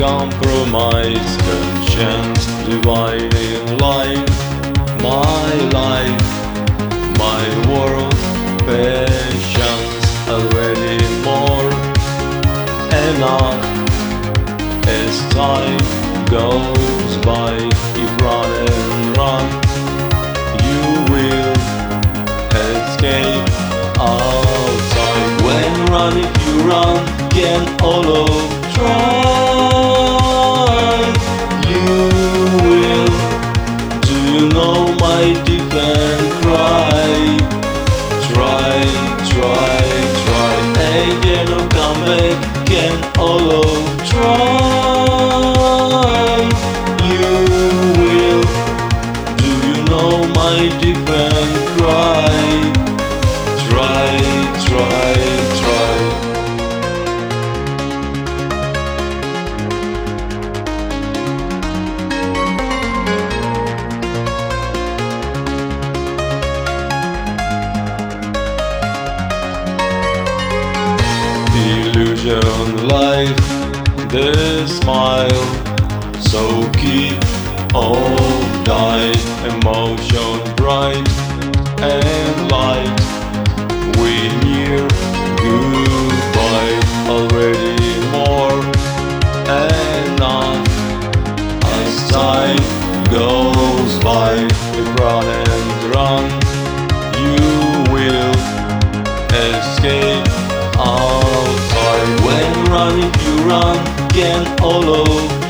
compromise, conscience dividing line. My life, my world, patience, already more enough. As time goes by, if run and run, you will escape outside. When run, if you run, can follow, try. You will. Do you know my deep and cry? Try, try, try. Again, oh, come back, can follow, try. You will. Do you know my deep and cry? Try, try, try. Illusion life, the smile, so keep on died. Emotion bright and light, we near goodbye. Already more enough. As time goes by, we run and run, you will escape outside. When run, if you run, can follow,